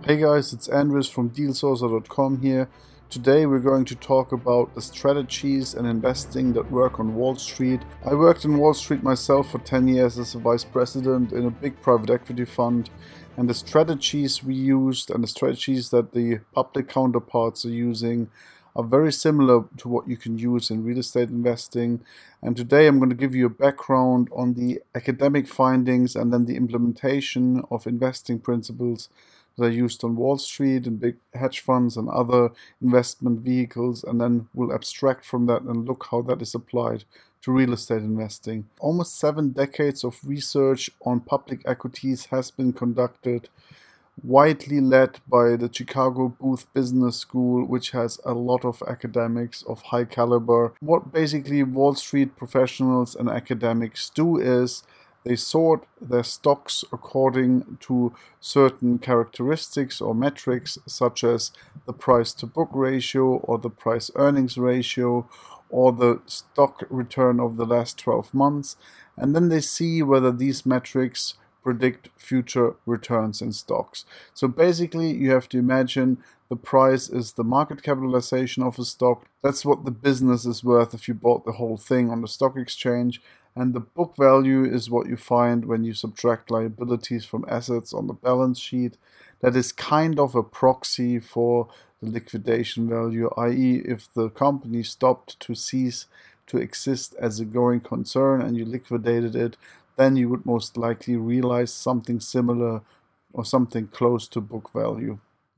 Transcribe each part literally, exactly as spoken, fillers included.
Hey guys, it's Andres from deal sourcer dot com here. Today we're going to talk about the strategies and investing that work on Wall Street. I worked in Wall Street myself for ten years as a vice president in a big private equity fund, and the strategies we used and the strategies that the public counterparts are using are very similar to what you can use in real estate investing. And today I'm going to give you a background on the academic findings and then the implementation of investing principles that are used on Wall Street and big hedge funds and other investment vehicles, and then we'll abstract from that and look how that is applied to real estate investing. Almost seven decades of research on public equities has been conducted, widely led by the Chicago Booth Business School, which has a lot of academics of high caliber. What basically Wall Street professionals and academics do is they sort their stocks according to certain characteristics or metrics, such as the price to book ratio or the price earnings ratio or the stock return of the last twelve months. And then they see whether these metrics predict future returns in stocks. So basically you have to imagine the price is the market capitalization of a stock. That's what the business is worth if you bought the whole thing on the stock exchange. And the book value is what you find when you subtract liabilities from assets on the balance sheet. That is kind of a proxy for the liquidation value, that is if the company stopped to cease to exist as a going concern and you liquidated it, then you would most likely realize something similar or something close to book value.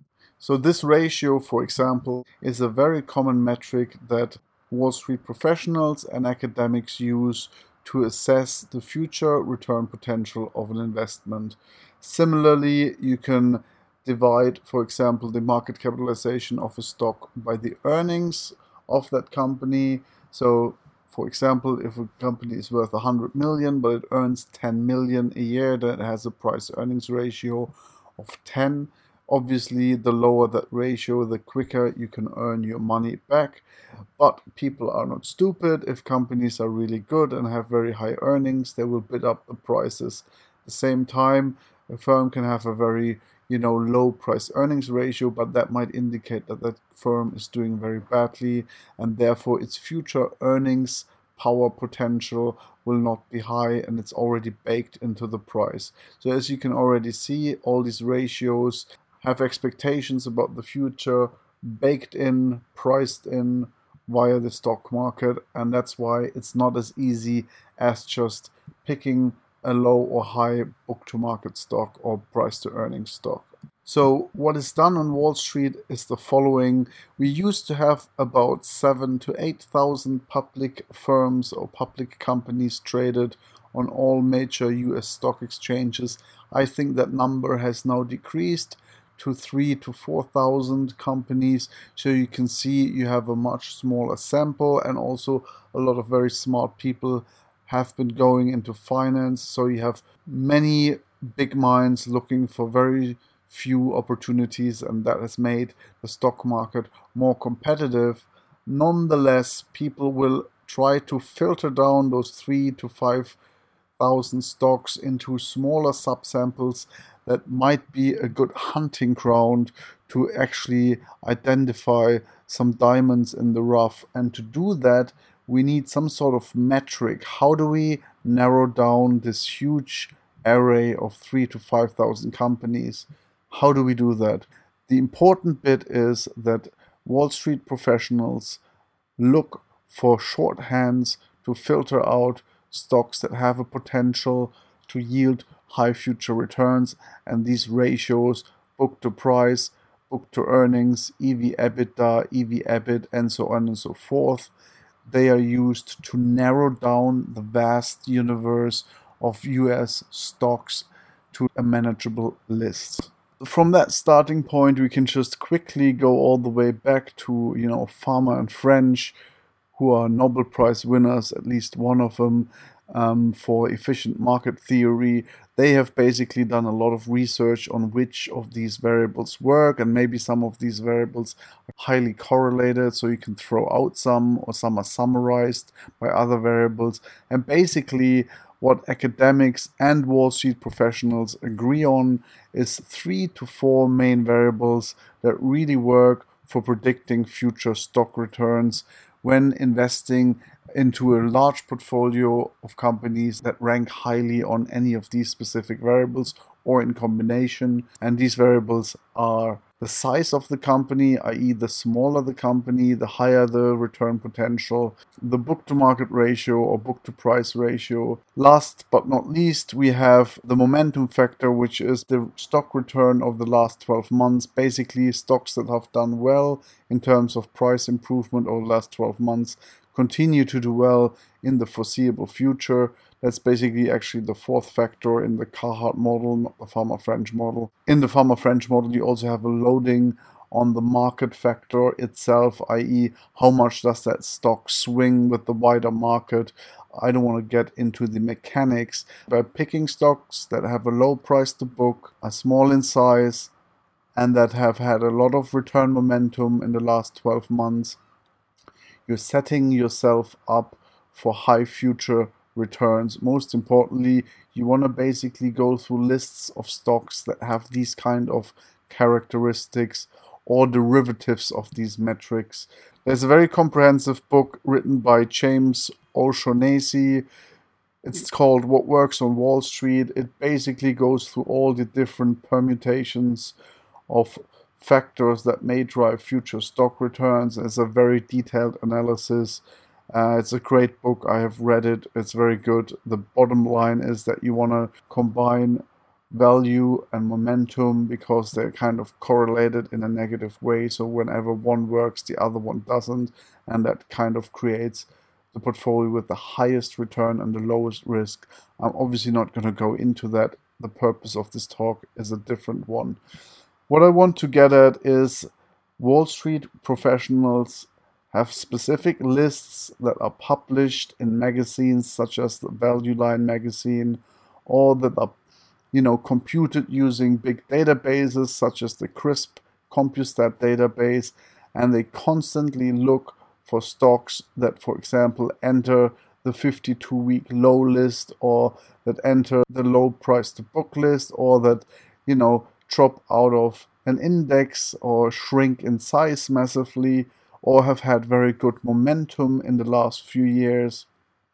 So this ratio, for example, is a very common metric that Wall Street professionals and academics use to assess the future return potential of an investment. Similarly, you can divide, for example, the market capitalization of a stock by the earnings of that company. So, for example, if a company is worth one hundred million but it earns ten million a year, then it has a price earnings ratio of ten. Obviously, the lower that ratio, the quicker you can earn your money back. But people are not stupid. If companies are really good and have very high earnings, they will bid up the prices. At the same time, a firm can have a very, you know, low price earnings ratio, but that might indicate that that firm is doing very badly, and therefore its future earnings power potential will not be high, and it's already baked into the price. So as you can already see, all these ratios have expectations about the future baked in, priced in via the stock market, and that's why it's not as easy as just picking a low or high book to market stock or price to earnings stock. So what is done on Wall Street is the following. We used to have about seven to eight thousand public firms or public companies traded on all major U S stock exchanges. I think that number has now decreased to three to four thousand companies. So you can see you have a much smaller sample, and also a lot of very smart people have been going into finance. So you have many big minds looking for very few opportunities, and that has made the stock market more competitive. Nonetheless, people will try to filter down those three to five thousand stocks into smaller subsamples that might be a good hunting ground to actually identify some diamonds in the rough. And to do that, we need some sort of metric. How do we narrow down this huge array of three to five thousand companies? How do we do that? The important bit is that Wall Street professionals look for shorthands to filter out stocks that have a potential to yield high future returns, and these ratios, book to price, book to earnings, E V/EBITDA, E V/EBIT, and so on and so forth, they are used to narrow down the vast universe of U S stocks to a manageable list. From that starting point, we can just quickly go all the way back to, you know, Farmer and French, who are Nobel Prize winners, at least one of them, um, for efficient market theory. They have basically done a lot of research on which of these variables work, and maybe some of these variables are highly correlated, so you can throw out some, or some are summarized by other variables. And basically what academics and Wall Street professionals agree on is three to four main variables that really work for predicting future stock returns when investing into a large portfolio of companies that rank highly on any of these specific variables or in combination. And these variables are the size of the company, that is the smaller the company, the higher the return potential, the book-to-market ratio or book-to-price ratio. Last but not least, we have the momentum factor, which is the stock return of the last twelve months. Basically, stocks that have done well in terms of price improvement over the last twelve months continue to do well in the foreseeable future. That's basically actually the fourth factor in the Carhart model, not the Farmer-French model. In the Farmer-French model, you also have a loading on the market factor itself, that is how much does that stock swing with the wider market. I don't want to get into the mechanics. By picking stocks that have a low price to book, are small in size, and that have had a lot of return momentum in the last twelve months, you're setting yourself up for high future returns. Most importantly, you want to basically go through lists of stocks that have these kind of characteristics or derivatives of these metrics. There's a very comprehensive book written by James O'Shaughnessy. It's called What Works on Wall Street. It basically goes through all the different permutations of factors that may drive future stock returns. It's a very detailed analysis. Uh, it's a great book. I have read it. It's very good. The bottom line is that you want to combine value and momentum because they're kind of correlated in a negative way. So whenever one works, the other one doesn't. And that kind of creates the portfolio with the highest return and the lowest risk. I'm obviously not going to go into that. The purpose of this talk is a different one. What I want to get at is Wall Street professionals have specific lists that are published in magazines such as the Value Line magazine, or that are, you know, computed using big databases such as the CRISP CompuStat database, and they constantly look for stocks that, for example, enter the fifty-two week low list, or that enter the low price to book list, or that, you know, drop out of an index or shrink in size massively, or have had very good momentum in the last few years.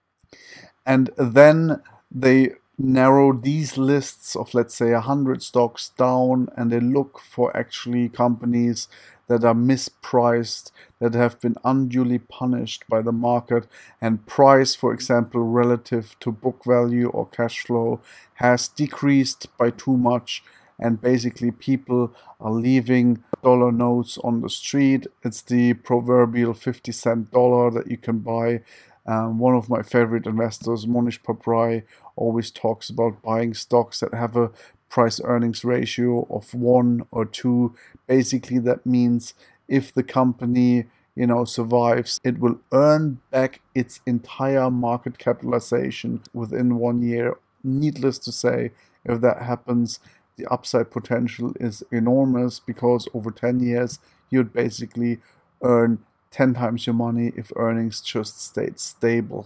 And then they narrow these lists of, let's say, one hundred stocks down, and they look for actually companies that are mispriced, that have been unduly punished by the market, and price, for example, relative to book value or cash flow, has decreased by too much. And basically people are leaving dollar notes on the street. It's the proverbial fifty cent dollar that you can buy. Um, one of my favorite investors, Monish Pabrai, always talks about buying stocks that have a price earnings ratio of one or two. Basically, that means if the company, you know, survives, it will earn back its entire market capitalization within one year. Needless to say, if that happens, the upside potential is enormous, because over ten years you'd basically earn ten times your money if earnings just stayed stable.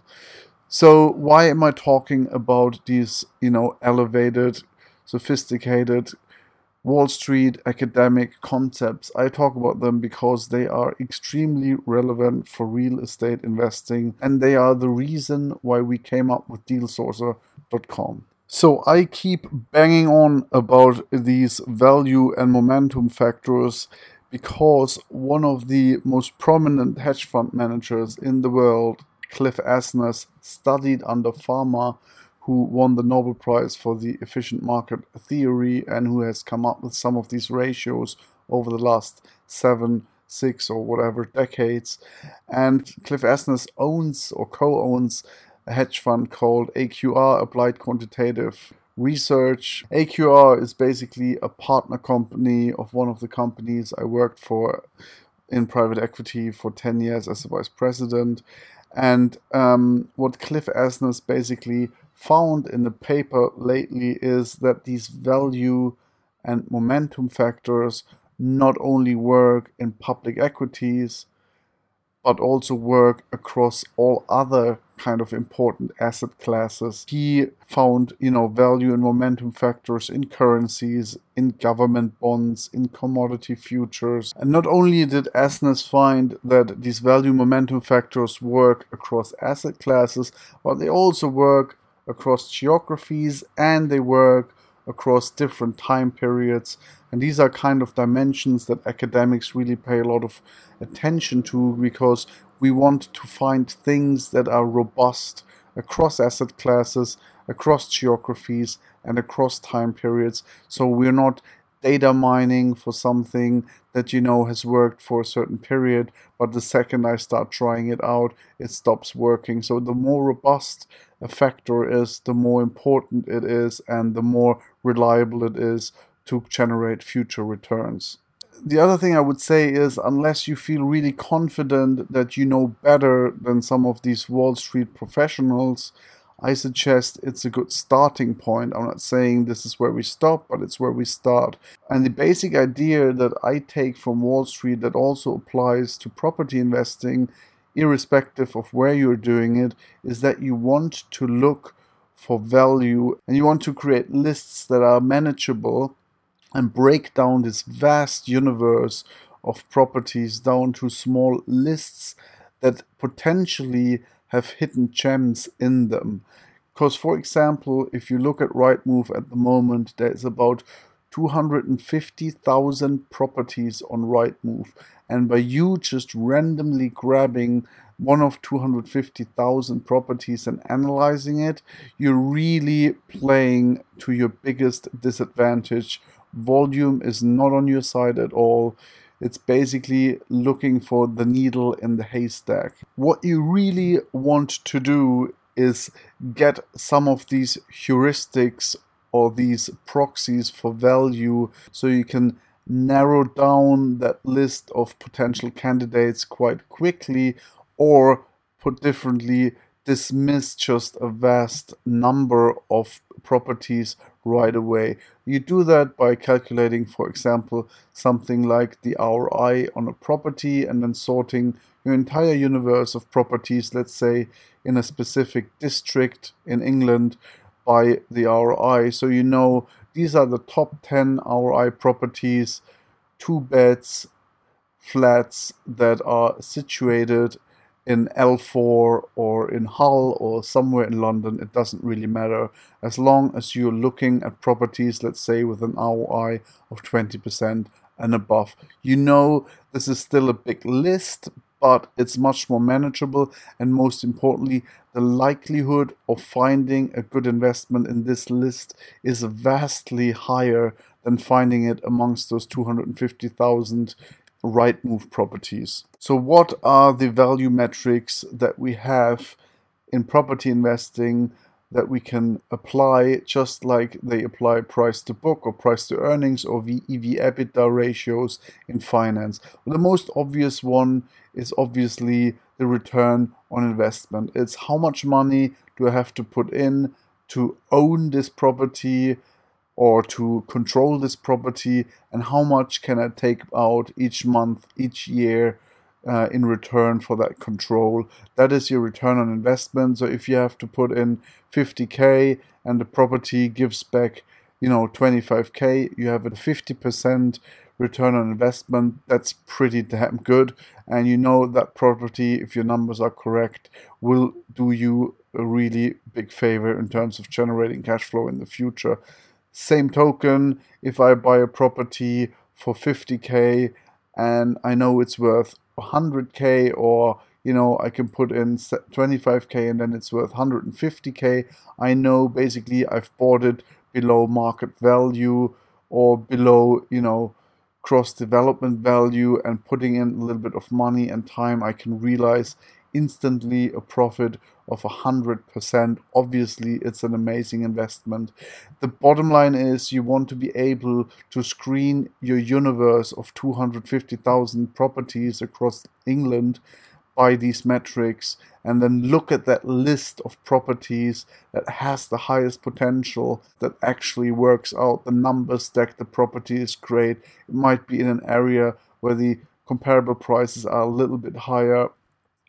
So why am I talking about these, you know, elevated, sophisticated Wall Street academic concepts? I talk about them because they are extremely relevant for real estate investing, and they are the reason why we came up with deal sourcer dot com. So I keep banging on about these value and momentum factors because one of the most prominent hedge fund managers in the world, Cliff Asness, studied under Fama, who won the Nobel Prize for the efficient market theory, and who has come up with some of these ratios over the last seven, six or whatever decades. And Cliff Asness owns or co-owns a hedge fund called A Q R, Applied Quantitative Research. A Q R is basically a partner company of one of the companies I worked for in private equity for ten years as a vice president. And um, what Cliff Asness basically found in the paper lately is that these value and momentum factors not only work in public equities, but also work across all other kind of important asset classes. He found, you know, value and momentum factors in currencies, in government bonds, in commodity futures. And not only did Asness find that these value momentum factors work across asset classes, but they also work across geographies and they work across different time periods. And these are kind of dimensions that academics really pay a lot of attention to, because we want to find things that are robust across asset classes, across geographies, and across time periods. So we're not data mining for something that, you know, has worked for a certain period, but the second I start trying it out, it stops working. So the more robust a factor is, the more important it is, and the more reliable it is to generate future returns. The other thing I would say is, unless you feel really confident that you know better than some of these Wall Street professionals, I suggest it's a good starting point. I'm not saying this is where we stop, but it's where we start. And the basic idea that I take from Wall Street that also applies to property investing, irrespective of where you're doing it, is that you want to look for value and you want to create lists that are manageable and break down this vast universe of properties down to small lists that potentially have hidden gems in them. Because, for example, if you look at Rightmove at the moment, there's about two hundred fifty thousand properties on Rightmove. And by you just randomly grabbing one of two hundred fifty thousand properties and analyzing it, you're really playing to your biggest disadvantage. Volume is not on your side at all. It's basically looking for the needle in the haystack. What you really want to do is get some of these heuristics or these proxies for value so you can narrow down that list of potential candidates quite quickly, or put differently, dismiss just a vast number of properties right away. You do that by calculating, for example, something like the R O I on a property and then sorting your entire universe of properties, let's say in a specific district in England, by the R O I. So you know these are the top ten R O I properties, two beds, flats that are situated in L four or in Hull or somewhere in London. It doesn't really matter, as long as you're looking at properties, let's say with an R O I of twenty percent and above. You know this is still a big list, but it's much more manageable, and most importantly, the likelihood of finding a good investment in this list is vastly higher than finding it amongst those two hundred fifty thousand Rightmove properties. So what are the value metrics that we have in property investing that we can apply, just like they apply price to book or price to earnings or E V/EBITDA ratios in finance? Well, the most obvious one is obviously the return on investment. It's how much money do I have to put in to own this property or to control this property, and how much can I take out each month, each year uh, in return for that control. That is your return on investment. So if you have to put in fifty K and the property gives back, you know, twenty-five K, you have a fifty percent return on investment. That's pretty damn good. And you know that property, if your numbers are correct, will do you a really big favor in terms of generating cash flow in the future. Same token, if I buy a property for fifty K and I know it's worth one hundred K, or you know, I can put in twenty-five K and then it's worth one hundred fifty K, I know basically I've bought it below market value or below, you know, cross development value, and putting in a little bit of money and time, I can realize instantly a profit of one hundred percent. Obviously, it's an amazing investment. The bottom line is you want to be able to screen your universe of two hundred fifty thousand properties across England by these metrics, and then look at that list of properties that has the highest potential, that actually works out. The numbers stack, the property is great. It might be in an area where the comparable prices are a little bit higher,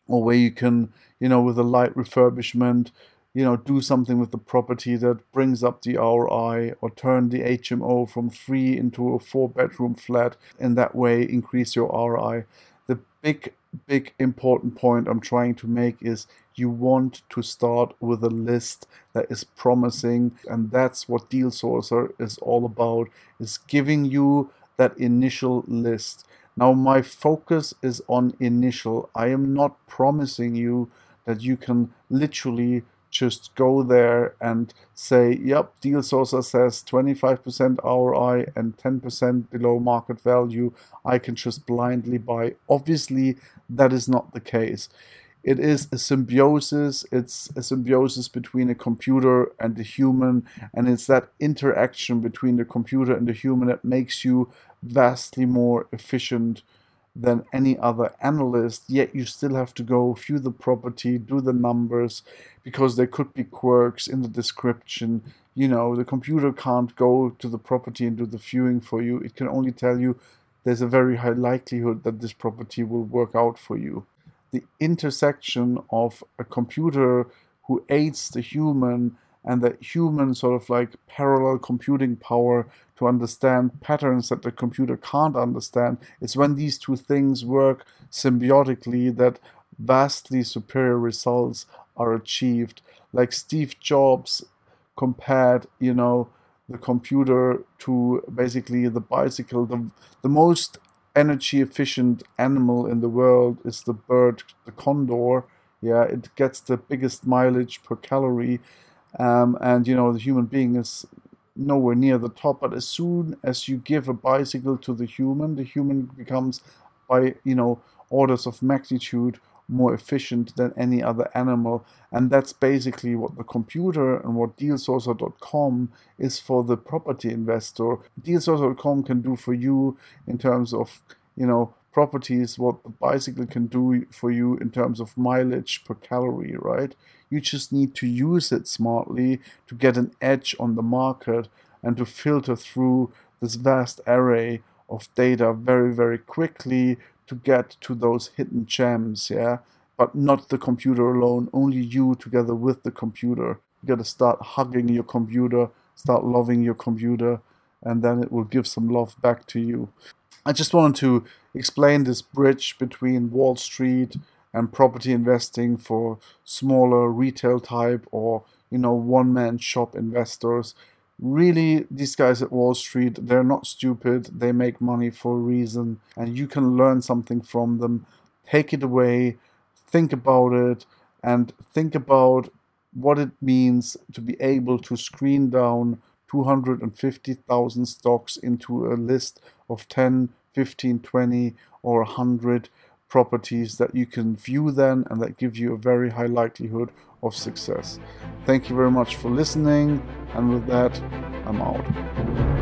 or where you can, you know, with a light refurbishment, you know, do something with the property that brings up the R O I, or turn the H M O from three into a four bedroom flat, and that way increase your R O I. The big, big important point I'm trying to make is you want to start with a list that is promising, and that's what Deal Sourcer is all about, is giving you that initial list. Now, my focus is on initial. I am not promising you that you can literally just go there and say, yep, Deal Sourcer says twenty-five percent R O I and ten percent below market value. I can just blindly buy. Obviously, that is not the case. It is a symbiosis. It's a symbiosis between a computer and the human, and it's that interaction between the computer and the human that makes you vastly more efficient than any other analyst. Yet you still have to go view the property, do the numbers, because there could be quirks in the description. You know, the computer can't go to the property and do the viewing for you. It can only tell you there's a very high likelihood that this property will work out for you. The intersection of a computer who aids the human and the human sort of like parallel computing power to understand patterns that the computer can't understand, it's when these two things work symbiotically that vastly superior results are achieved. Like Steve Jobs compared, you know, the computer to basically the bicycle. The, the most energy efficient animal in the world is the bird, the condor. Yeah, it gets the biggest mileage per calorie. Um, and, you know, the human being is nowhere near the top. But as soon as you give a bicycle to the human, the human becomes by, you know, orders of magnitude more efficient than any other animal. And that's basically what the computer and what Deal Sourcer dot com is for the property investor. Deal Sourcer dot com can do for you in terms of, you know, properties what the bicycle can do for you in terms of mileage per calorie, right? You just need to use it smartly to get an edge on the market and to filter through this vast array of data very, very quickly to get to those hidden gems, yeah? But not the computer alone, only you together with the computer. You gotta start hugging your computer, start loving your computer, and then it will give some love back to you. I just wanted to explain this bridge between Wall Street and property investing for smaller retail type or, you know, one-man shop investors. Really, these guys at Wall Street, they're not stupid. They make money for a reason, and you can learn something from them. Take it away, think about it, and think about what it means to be able to screen down two hundred fifty thousand stocks into a list of ten, fifteen, twenty, or one hundred properties that you can view then, and that give you a very high likelihood of success. Thank you very much for listening, and with that, I'm out.